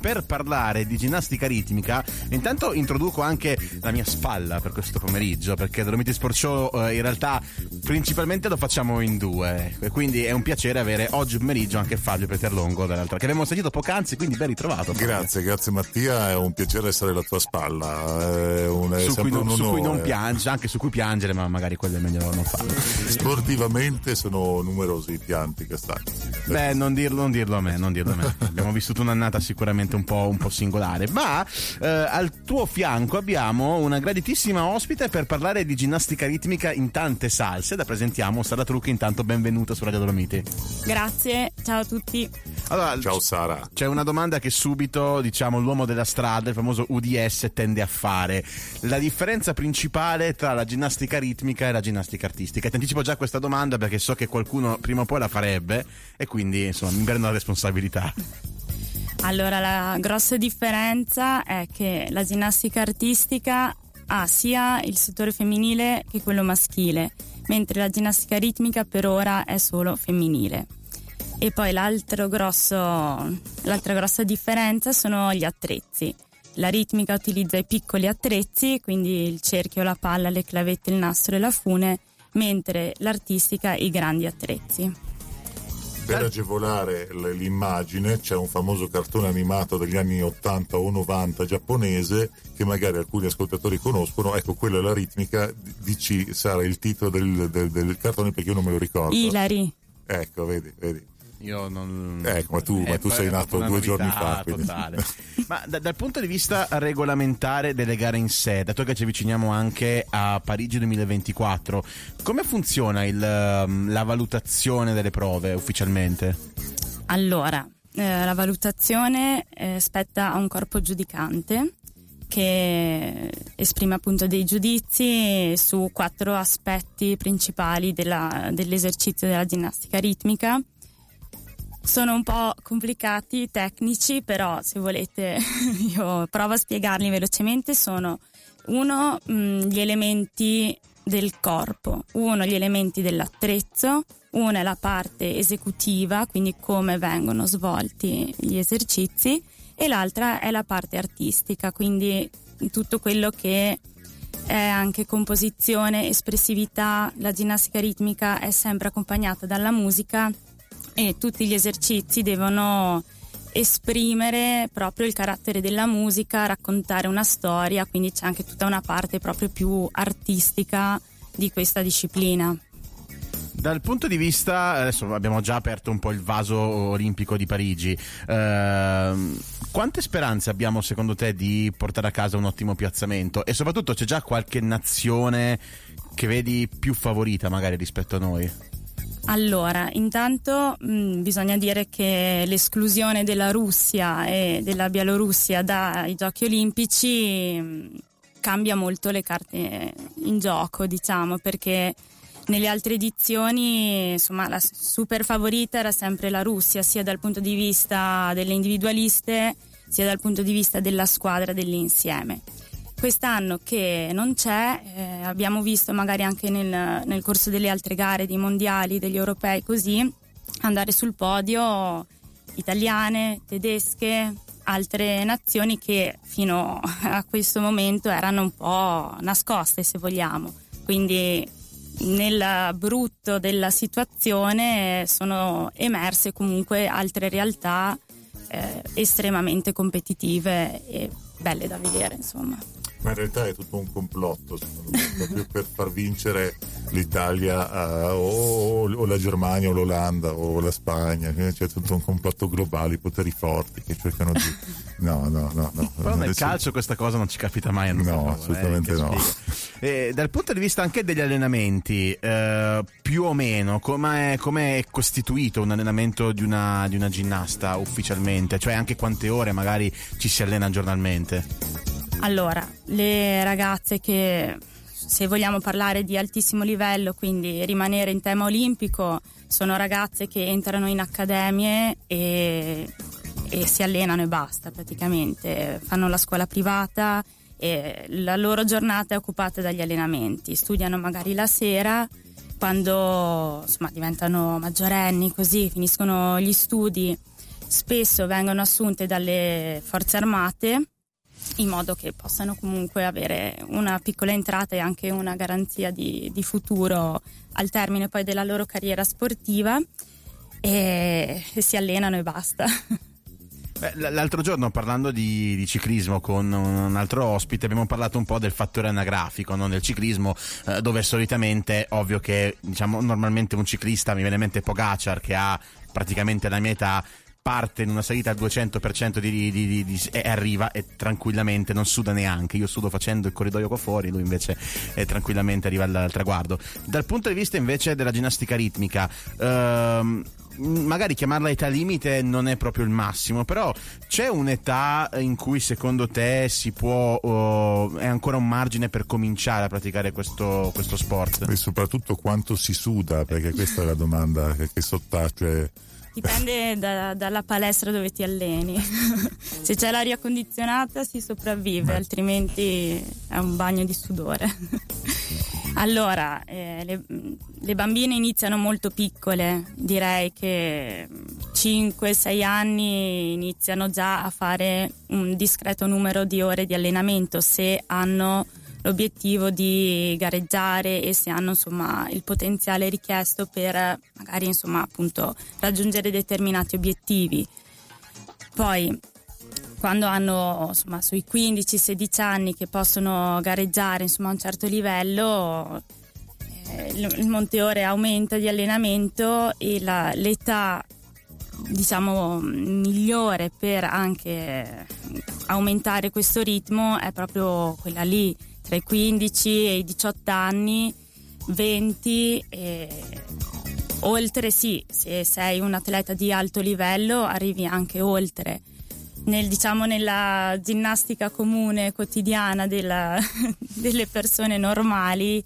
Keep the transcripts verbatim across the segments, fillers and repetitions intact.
per parlare di ginnastica ritmica. Intanto introduco anche la mia spalla per questo pomeriggio, perché Dolomiti Sport Show eh, in realtà principalmente lo facciamo in due, e quindi è un piacere avere oggi pomeriggio anche Fabio Peterlongo dall'altra, che abbiamo sentito poc'anzi, quindi ben ritrovato. Grazie, grazie Mattia, è un piacere essere alla tua spalla, è un, è su, cui non, un su cui non piange, anche su cui piangere, ma magari quello è meglio non farlo. Sportivamente sono numerosi i pianti quest'anno. Beh, non dirlo, non dirlo a me, non dirlo a me. Abbiamo vissuto un'annata sicuramente un po', un po' singolare, ma eh, al tuo fianco abbiamo una graditissima ospite per parlare di ginnastica ritmica in tante salse. La presentiamo, Sara Trucchi. Intanto benvenuta su Radio Dolomiti. Grazie, ciao a tutti. Allora, ciao Sara. C'è una domanda che subito, diciamo, l'uomo della strada, il famoso U D S, tende a fare: la differenza principale tra la ginnastica ritmica e la ginnastica artistica. Ti anticipo già questa domanda perché so che qualcuno prima o poi la farebbe, e quindi insomma mi prendo la responsabilità. Allora, la grossa differenza è che la ginnastica artistica ha sia il settore femminile che quello maschile, mentre la ginnastica ritmica per ora è solo femminile. E poi l'altro grosso, l'altra grossa differenza sono gli attrezzi. La ritmica utilizza i piccoli attrezzi, quindi il cerchio, la palla, le clavette, il nastro e la fune, mentre l'artistica i grandi attrezzi. Per agevolare l'immagine c'è un famoso cartone animato degli anni ottanta o novanta giapponese che magari alcuni ascoltatori conoscono. Ecco, quella è la ritmica. Dici, Sara, il titolo del, del, del cartone, perché io non me lo ricordo. Ilari. Ecco, vedi, vedi. Io non. Ecco, ma tu, eh, ma tu sei nato due giorni fa. Totale. Ma da, dal punto di vista regolamentare delle gare in sé, dato che ci avviciniamo anche a Parigi duemilaventiquattro, come funziona il, la valutazione delle prove ufficialmente? Allora, eh, la valutazione eh, spetta a un corpo giudicante che esprime appunto dei giudizi su quattro aspetti principali della, dell'esercizio della ginnastica ritmica. Sono un po' complicati, tecnici, però se volete io provo a spiegarli velocemente. Sono uno mh, gli elementi del corpo, uno gli elementi dell'attrezzo, uno è la parte esecutiva, quindi come vengono svolti gli esercizi, e l'altra è la parte artistica, quindi tutto quello che è anche composizione, espressività. La ginnastica ritmica è sempre accompagnata dalla musica e tutti gli esercizi devono esprimere proprio il carattere della musica, raccontare una storia, quindi c'è anche tutta una parte proprio più artistica di questa disciplina. Dal punto di vista, adesso abbiamo già aperto un po' il vaso olimpico di Parigi, eh, quante speranze abbiamo secondo te di portare a casa un ottimo piazzamento, e soprattutto c'è già qualche nazione che vedi più favorita magari rispetto a noi? Allora, intanto mh, bisogna dire che l'esclusione della Russia e della Bielorussia dai Giochi Olimpici mh, cambia molto le carte in gioco, diciamo, perché nelle altre edizioni, insomma, la super favorita era sempre la Russia, sia dal punto di vista delle individualiste, sia dal punto di vista della squadra, dell'insieme. Quest'anno che non c'è, eh, abbiamo visto magari anche nel, nel corso delle altre gare, dei mondiali, degli europei, così, andare sul podio italiane, tedesche, altre nazioni che fino a questo momento erano un po' nascoste, se vogliamo. Quindi nel brutto della situazione sono emerse comunque altre realtà eh, estremamente competitive e belle da vedere, insomma. Ma in realtà è tutto un complotto, secondo me, proprio per far vincere l'Italia uh, o, o la Germania o l'Olanda o la Spagna. C'è tutto un complotto globale, i poteri forti che cercano di... No, no, no. no. Però nel Adesso... calcio questa cosa non ci capita mai a noi. No, assolutamente eh, no. E dal punto di vista anche degli allenamenti, eh, più o meno, come è costituito un allenamento di una, di una ginnasta ufficialmente? Cioè anche quante ore magari ci si allena giornalmente? Allora, le ragazze che, se vogliamo parlare di altissimo livello, quindi rimanere in tema olimpico, sono ragazze che entrano in accademie e, e si allenano e basta praticamente, fanno la scuola privata e la loro giornata è occupata dagli allenamenti, studiano magari la sera, quando insomma diventano maggiorenni, così finiscono gli studi spesso vengono assunte dalle forze armate in modo che possano comunque avere una piccola entrata e anche una garanzia di, di futuro al termine poi della loro carriera sportiva, e, e si allenano e basta. Beh, l'altro giorno, parlando di, di ciclismo con un altro ospite, abbiamo parlato un po' del fattore anagrafico, no? Del ciclismo, eh, dove solitamente, ovvio che diciamo normalmente un ciclista, mi viene in mente Pogacar che ha praticamente la mia età, parte in una salita al duecento per cento di, di, di, di, e arriva e tranquillamente non suda neanche. Io sudo facendo il corridoio qua fuori, lui invece eh, tranquillamente arriva al, al traguardo. Dal punto di vista invece della ginnastica ritmica, ehm, magari chiamarla età limite non è proprio il massimo, però c'è un'età in cui secondo te si può, oh, è ancora un margine per cominciare a praticare questo, questo sport? E soprattutto quanto si suda, perché questa è la domanda che, che sottace. Dipende da, dalla palestra dove ti alleni. Se c'è l'aria condizionata si sopravvive, Beh. altrimenti è un bagno di sudore. Allora, eh, le, le bambine iniziano molto piccole, direi che cinque sei anni iniziano già a fare un discreto numero di ore di allenamento se hanno l'obiettivo di gareggiare e se hanno insomma il potenziale richiesto per magari insomma appunto raggiungere determinati obiettivi. Poi quando hanno insomma sui quindici sedici anni che possono gareggiare insomma a un certo livello, eh, il, il monte ore aumenta di allenamento e la, l'età diciamo migliore per anche aumentare questo ritmo è proprio quella lì, tra i quindici e i diciotto anni, venti, e oltre sì, se sei un atleta di alto livello arrivi anche oltre. Nel, diciamo nella ginnastica comune quotidiana della, delle persone normali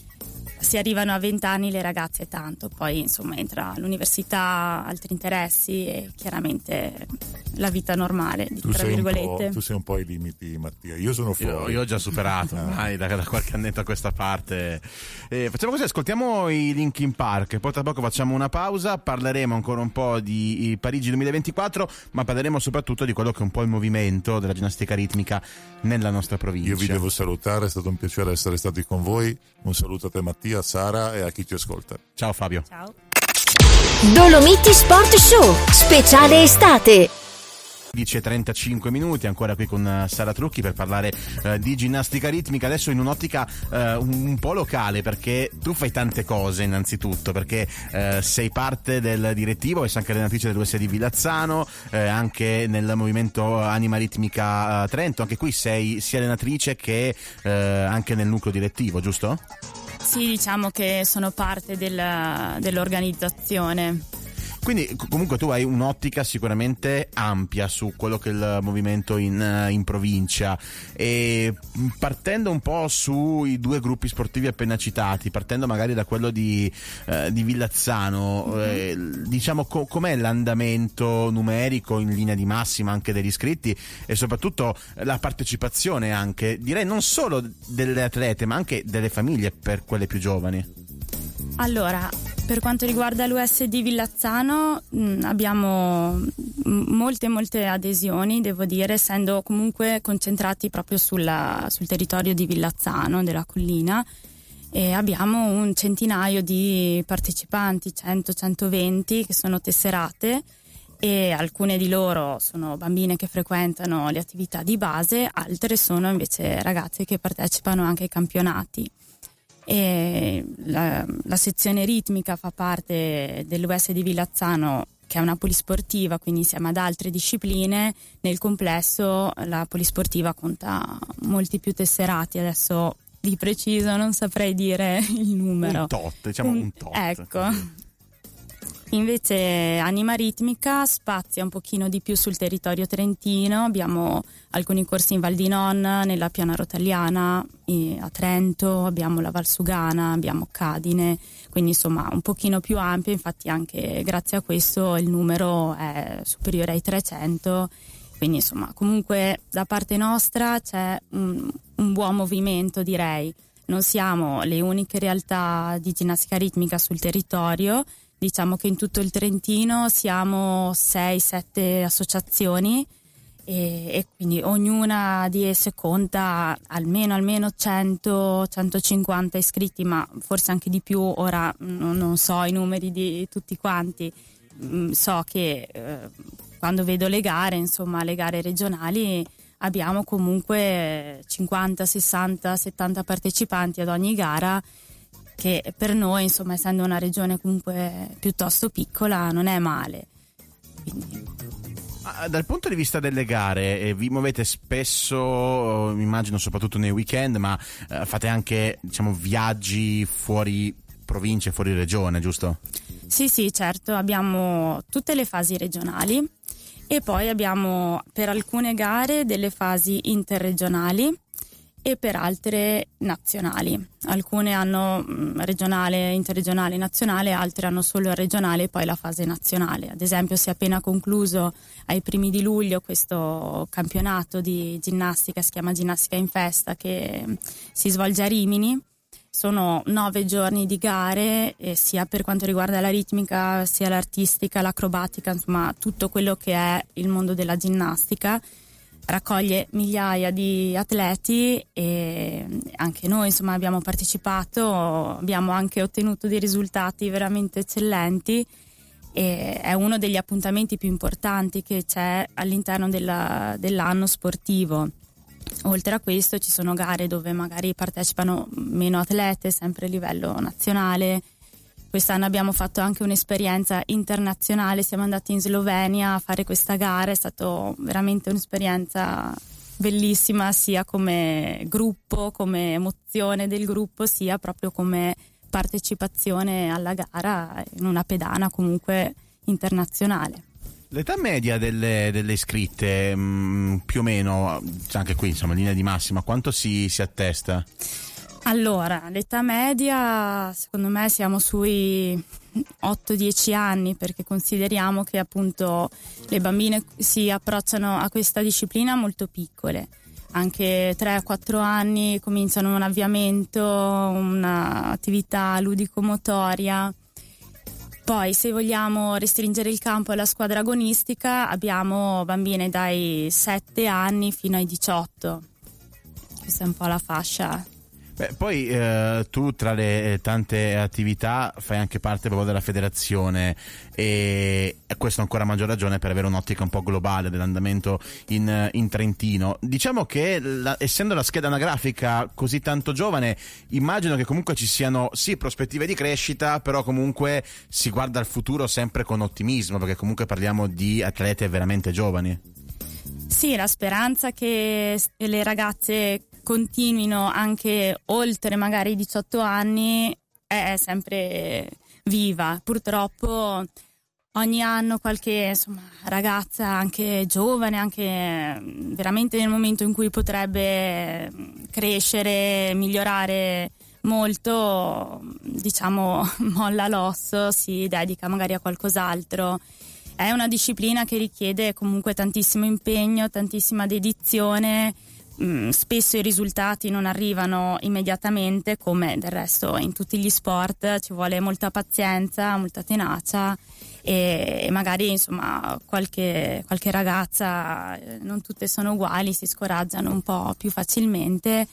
si arrivano a venti anni le ragazze tanto, poi insomma entra l'università, altri interessi e chiaramente la vita normale, tu tra sei virgolette. Tu sei un po' ai limiti, Mattia, io sono fuori. Io, io ho già superato ormai da, da qualche annetto a questa parte. Eh, facciamo così, ascoltiamo i Linkin Park, poi tra poco facciamo una pausa, parleremo ancora un po' di Parigi duemilaventiquattro, ma parleremo soprattutto di quello che è un po' il movimento della ginnastica ritmica nella nostra provincia. Io vi devo salutare, è stato un piacere essere stati con voi, un saluto a te Mattia, a Sara e a chi ci ascolta. Ciao Fabio. Ciao. Dolomiti Sport Show, speciale estate. dieci e trentacinque minuti, ancora qui con Sara Trucchi per parlare eh, di ginnastica ritmica, adesso in un'ottica eh, un, un po' locale, perché tu fai tante cose innanzitutto, perché eh, sei parte del direttivo e sei anche allenatrice dell'U S D Villazzano, eh, anche nel movimento Anima Ritmica eh, Trento, anche qui sei sia allenatrice che eh, anche nel nucleo direttivo, giusto? Sì, diciamo che sono parte del, dell'organizzazione. Quindi comunque tu hai un'ottica sicuramente ampia su quello che è il movimento in, in provincia, e partendo un po' sui due gruppi sportivi appena citati, partendo magari da quello di, eh, di Villazzano, mm-hmm. eh, diciamo co- com'è l'andamento numerico in linea di massima anche degli iscritti e soprattutto la partecipazione anche, direi non solo delle atlete ma anche delle famiglie per quelle più giovani? Allora, per quanto riguarda l'U S D Villazzano mh, abbiamo molte molte adesioni, devo dire, essendo comunque concentrati proprio sulla, sul territorio di Villazzano, della collina, e abbiamo un centinaio di partecipanti, cento centoventi, che sono tesserate, e alcune di loro sono bambine che frequentano le attività di base, altre sono invece ragazze che partecipano anche ai campionati. E la, la sezione ritmica fa parte dell'U S D Villazzano, che è una polisportiva, quindi insieme ad altre discipline nel complesso la polisportiva conta molti più tesserati. Adesso di preciso non saprei dire il numero, un tot, diciamo un, un tot, ecco. Invece Anima Ritmica spazia un pochino di più sul territorio trentino, abbiamo alcuni corsi in Val di Non, nella Piana Rotaliana, a Trento, abbiamo la Valsugana, abbiamo Cadine, quindi insomma un pochino più ampio, infatti anche grazie a questo il numero è superiore ai trecento, quindi insomma comunque da parte nostra c'è un, un buon movimento, direi. Non siamo le uniche realtà di ginnastica ritmica sul territorio, Diciamo che in tutto il Trentino siamo sei sette associazioni e, e quindi ognuna di esse conta almeno almeno cento centocinquanta iscritti, ma forse anche di più. Ora non, non so i numeri di tutti quanti. So che eh, quando vedo le gare, insomma le gare regionali, abbiamo comunque cinquanta, sessanta, settanta partecipanti ad ogni gara, che per noi, insomma, essendo una regione comunque piuttosto piccola, non è male. Quindi... Ah, dal punto di vista delle gare, eh, vi muovete spesso, eh, immagino soprattutto nei weekend, ma eh, fate anche, diciamo, viaggi fuori provincia, fuori regione, giusto? Sì, sì, certo, abbiamo tutte le fasi regionali e poi abbiamo per alcune gare delle fasi interregionali e per altre nazionali. Alcune hanno regionale, interregionale, nazionale, altre hanno solo il regionale e poi la fase nazionale. Ad esempio si è appena concluso ai primi di luglio questo campionato di ginnastica, si chiama Ginnastica in Festa, che si svolge a Rimini. Sono nove giorni di gare, eh, sia per quanto riguarda la ritmica, sia l'artistica, l'acrobatica, insomma tutto quello che è il mondo della ginnastica. Raccoglie migliaia di atleti e anche noi, insomma, abbiamo partecipato, abbiamo anche ottenuto dei risultati veramente eccellenti e è uno degli appuntamenti più importanti che c'è all'interno della, dell'anno sportivo. Oltre a questo ci sono gare dove magari partecipano meno atlete, sempre a livello nazionale. Quest'anno abbiamo fatto anche un'esperienza internazionale, siamo andati in Slovenia a fare questa gara, è stata veramente un'esperienza bellissima sia come gruppo, come emozione del gruppo, sia proprio come partecipazione alla gara in una pedana comunque internazionale. L'età media delle, delle iscritte, mh, più o meno, anche qui insomma in linea di massima, quanto si, si attesta? Allora, l'età media secondo me siamo sui otto dieci anni, perché consideriamo che appunto le bambine si approcciano a questa disciplina molto piccole. Anche tre quattro anni cominciano un avviamento, un'attività ludico-motoria. Poi se vogliamo restringere il campo alla squadra agonistica abbiamo bambine dai sette anni fino ai diciotto. Questa è un po' la fascia. Beh, poi eh, tu tra le tante attività fai anche parte proprio della federazione e questo ancora a maggior ragione per avere un'ottica un po' globale dell'andamento in, in Trentino. Diciamo che la, essendo la scheda anagrafica così tanto giovane, immagino che comunque ci siano sì prospettive di crescita, però comunque si guarda al futuro sempre con ottimismo, perché comunque parliamo di atlete veramente giovani. Sì, la speranza che le ragazze continuino anche oltre magari i diciotto anni è sempre viva. Purtroppo ogni anno qualche insomma, ragazza anche giovane, anche veramente nel momento in cui potrebbe crescere, migliorare molto, diciamo molla l'osso, si dedica magari a qualcos'altro. È una disciplina che richiede comunque tantissimo impegno, tantissima dedizione. Spesso i risultati non arrivano immediatamente, come del resto in tutti gli sport. Ci vuole molta pazienza, molta tenacia e magari insomma qualche, qualche ragazza, non tutte sono uguali, si scoraggiano un po' più facilmente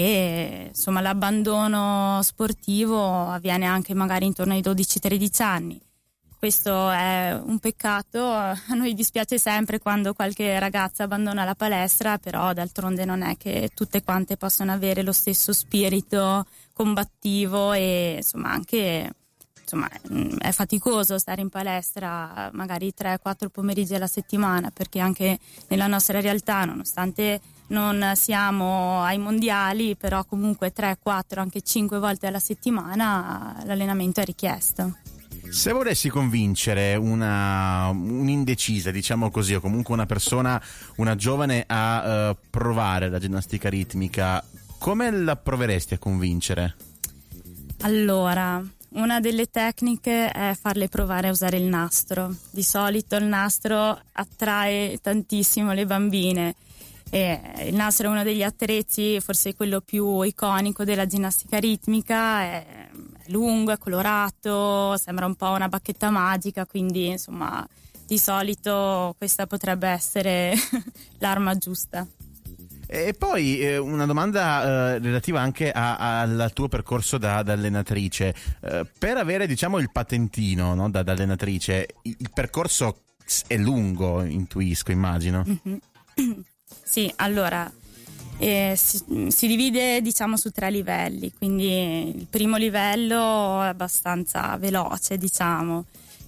e insomma l'abbandono sportivo avviene anche magari intorno ai dodici tredici anni. Questo è un peccato, a noi dispiace sempre quando qualche ragazza abbandona la palestra, però d'altronde non è che tutte quante possono avere lo stesso spirito combattivo e insomma anche insomma, è faticoso stare in palestra magari tre quattro pomeriggi alla settimana, perché anche nella nostra realtà, nonostante non siamo ai mondiali, però comunque tre quattro anche cinque volte alla settimana l'allenamento è richiesto. Se volessi convincere una un'indecisa, diciamo così, o comunque una persona, una giovane a uh, provare la ginnastica ritmica, come la proveresti a convincere? Allora, una delle tecniche è farle provare a usare il nastro. Di solito il nastro attrae tantissimo le bambine. E il nastro è uno degli attrezzi, forse quello più iconico della ginnastica ritmica, è lungo, è colorato, sembra un po' una bacchetta magica, quindi insomma di solito questa potrebbe essere l'arma giusta. E poi eh, una domanda eh, relativa anche a, a, al tuo percorso da, da allenatrice. Eh, per avere, diciamo, il patentino, no, da, da allenatrice, il, il percorso è lungo, intuisco, immagino. Mm-hmm. Sì, allora eh, si, si divide, diciamo, su tre livelli, quindi il primo livello è abbastanza veloce, diciamo.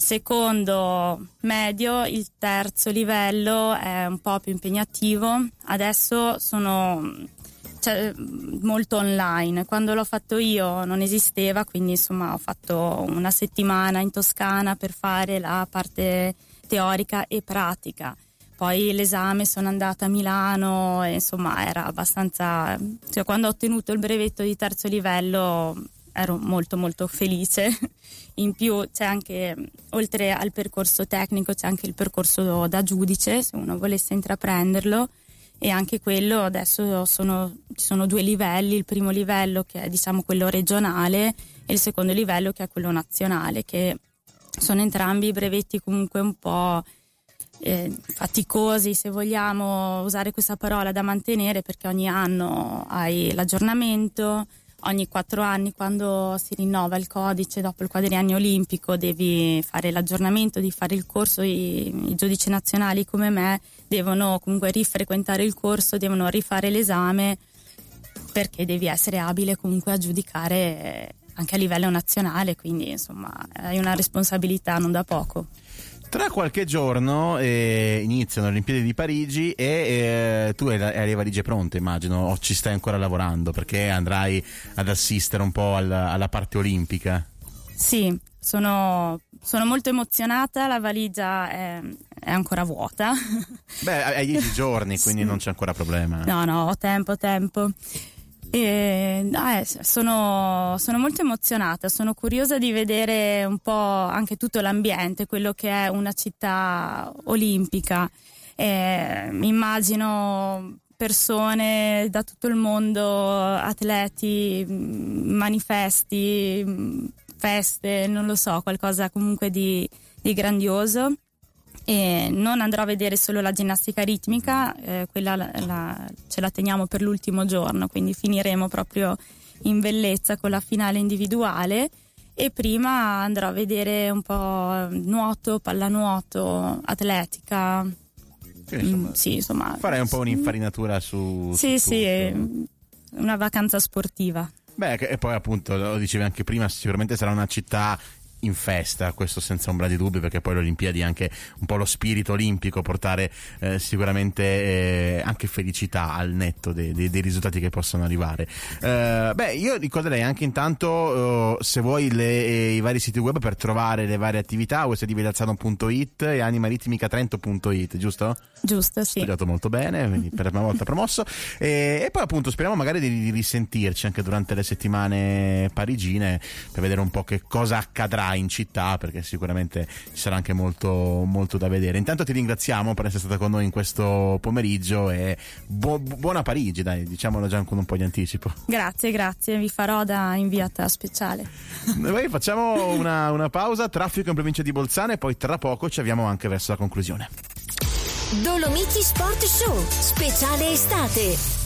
Secondo medio, il terzo livello è un po' più impegnativo. Adesso sono cioè, molto online. Quando l'ho fatto io non esisteva, quindi insomma ho fatto una settimana in Toscana per fare la parte teorica e pratica. Poi l'esame sono andata a Milano e insomma era abbastanza, cioè, quando ho ottenuto il brevetto di terzo livello ero molto molto felice. In più c'è anche, oltre al percorso tecnico, c'è anche il percorso da giudice, se uno volesse intraprenderlo, e anche quello adesso sono, ci sono due livelli, il primo livello che è, diciamo, quello regionale e il secondo livello che è quello nazionale, che sono entrambi brevetti comunque un po' eh, faticosi, se vogliamo usare questa parola, da mantenere, perché ogni anno hai l'aggiornamento. Ogni quattro anni, quando si rinnova il codice dopo il quadriennio olimpico, devi fare l'aggiornamento, di fare il corso. I, i giudici nazionali come me devono comunque rifrequentare il corso, devono rifare l'esame, perché devi essere abile comunque a giudicare anche a livello nazionale, quindi insomma hai una responsabilità non da poco. Tra qualche giorno eh, iniziano le Olimpiadi di Parigi e eh, tu hai, hai le valigie pronte, immagino, o ci stai ancora lavorando, perché andrai ad assistere un po' alla, alla parte olimpica. Sì, sono, sono molto emozionata, la valigia è, è ancora vuota. Beh, hai dieci giorni, quindi sì, non c'è ancora problema. No, no, ho tempo, tempo. E, eh, sono, sono molto emozionata, sono curiosa di vedere un po' anche tutto l'ambiente, quello che è una città olimpica. E, immagino persone da tutto il mondo, atleti, manifesti, feste, non lo so, qualcosa comunque di, di grandioso. E non andrò a vedere solo la ginnastica ritmica, eh, quella la, la, ce la teniamo per l'ultimo giorno, quindi finiremo proprio in bellezza con la finale individuale, e prima andrò a vedere un po' nuoto, pallanuoto, atletica. Sì, insomma, mm, sì, insomma, farei un po' un'infarinatura su, sì, su sì, tutto. Una vacanza sportiva. Beh, e poi appunto, lo dicevi anche prima, sicuramente sarà una città in festa, questo senza ombra di dubbio, perché poi le Olimpiadi è anche un po' lo spirito olimpico, portare eh, sicuramente eh, anche felicità al netto dei, dei, dei risultati che possono arrivare. Eh, beh, io ricorderei anche intanto, eh, se vuoi, le, eh, i vari siti web per trovare le varie attività, U S D Vedazzano punto it e animaritmica trento punto it, giusto? Giusto, sì. Studiato molto bene, quindi per la prima volta promosso. E, e poi appunto speriamo magari di, di risentirci anche durante le settimane parigine per vedere un po' che cosa accadrà in città, perché sicuramente ci sarà anche molto molto da vedere. Intanto ti ringraziamo per essere stata con noi in questo pomeriggio e bu- buona Parigi, dai, diciamolo già con un po' di anticipo. Grazie, grazie, vi farò da inviata speciale. Noi facciamo una, una pausa, traffico in provincia di Bolzano, e poi tra poco ci avviamo anche verso la conclusione. Dolomiti Sport Show, speciale estate.